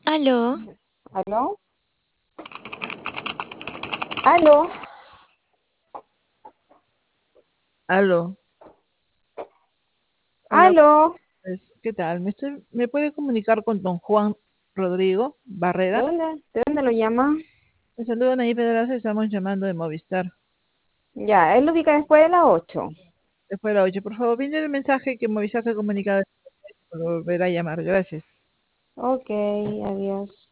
Aló, ¿Aló? ¿Aló? Aló, hola, ¿Aló? ¿qué tal? ¿Me puede comunicar con don Juan Rodrigo ¿De Barrera? dónde? ¿De dónde lo llama? Me saludan ahí, Pedraza, estamos llamando de Movistar. Ya, él lo ubica después de las 8. Después de la 8, por favor, viene el mensaje que Movistar se ha comunicado, por volver a llamar. Gracias. Ok, adiós.